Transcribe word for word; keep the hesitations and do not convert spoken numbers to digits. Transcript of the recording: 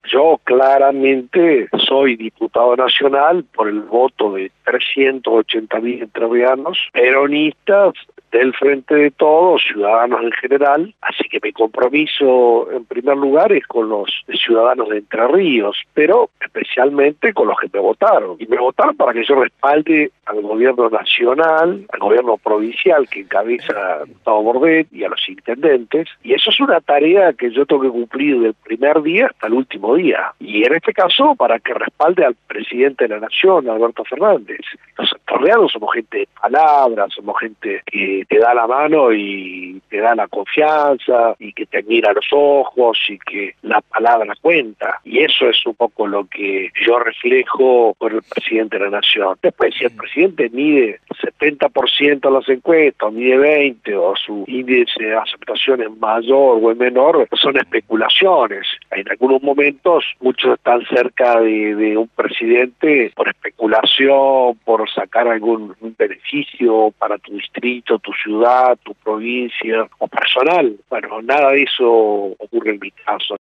Yo claramente soy diputado nacional por el voto de trescientos ochenta mil entrerrianos, peronistas, del Frente de Todos, ciudadanos en general, así que mi compromiso en primer lugar es con los ciudadanos de Entre Ríos, pero especialmente con los que me votaron. Y me votaron para que yo respalde al gobierno nacional, al gobierno provincial que encabeza Gustavo Bordet y a los intendentes, y eso es una tarea que yo tengo que cumplir del primer día hasta el último día. Y en este caso, para que respalde al presidente de la Nación, Alberto Fernández. Los entrerrianos somos gente de palabras, somos gente que te da la mano y te da la confianza y que te mira a los ojos y que la palabra cuenta. Y eso es un poco lo que yo reflejo con el presidente de la Nación. Después, si el presidente mide setenta por ciento en las encuestas, mide veinte por ciento, o su índice de aceptación es mayor o es menor, son especulaciones. En algunos momentos, muchos están cerca de, de un presidente por especulación, por sacar algún beneficio para tu distrito, tu ciudad, tu provincia o personal. Bueno, nada de eso ocurre en mi caso.